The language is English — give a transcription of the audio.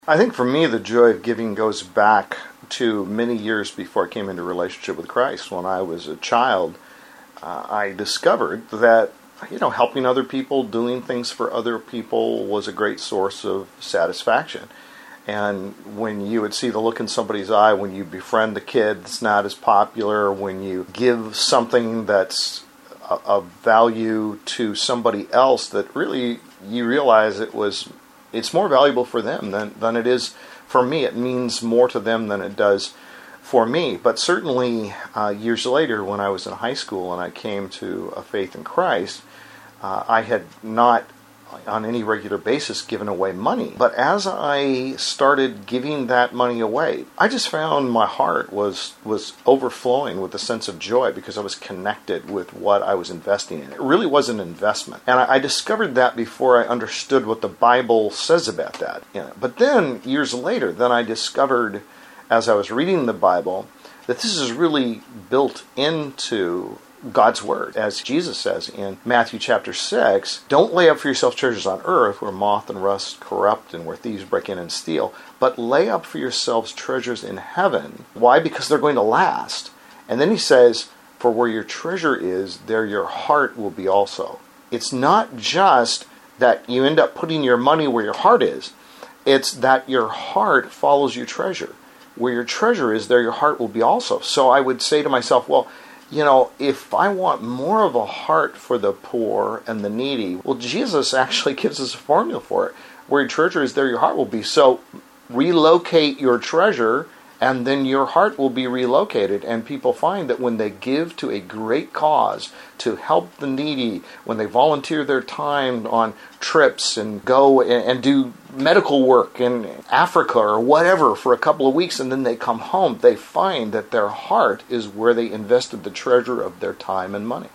I think for me, the joy of giving goes back to many years before I came into a relationship with Christ. When I was a child, I discovered that helping other people, doing things for other people was a great source of satisfaction. And when you would see the look in somebody's eye, when you befriend the kid that's not as popular, when you give something that's of value to somebody else, that really you realize it's more valuable for them than it is for me. It means more to them than it does for me. But certainly years later, when I was in high school and I came to a faith in Christ, I had not on any regular basis given away money. But as I started giving that money away, I just found my heart was overflowing with a sense of joy because I was connected with what I was investing in. It really was an investment. And I discovered that before I understood what the Bible says about that. But then, years later, I discovered, as I was reading the Bible, that this is really built into God's Word. As Jesus says in Matthew chapter 6, don't lay up for yourselves treasures on earth where moth and rust corrupt and where thieves break in and steal, but lay up for yourselves treasures in heaven. Why? Because they're going to last. And then he says, for where your treasure is, there your heart will be also. It's not just that you end up putting your money where your heart is. It's that your heart follows your treasure. Where your treasure is, there your heart will be also. So I would say to myself, well, if I want more of a heart for the poor and the needy, well, Jesus actually gives us a formula for it. Where your treasure is, there your heart will be. So relocate your treasure, and then your heart will be relocated. And people find that when they give to a great cause to help the needy, when they volunteer their time on trips and go and do medical work in Africa or whatever for a couple of weeks, and then they come home, they find that their heart is where they invested the treasure of their time and money.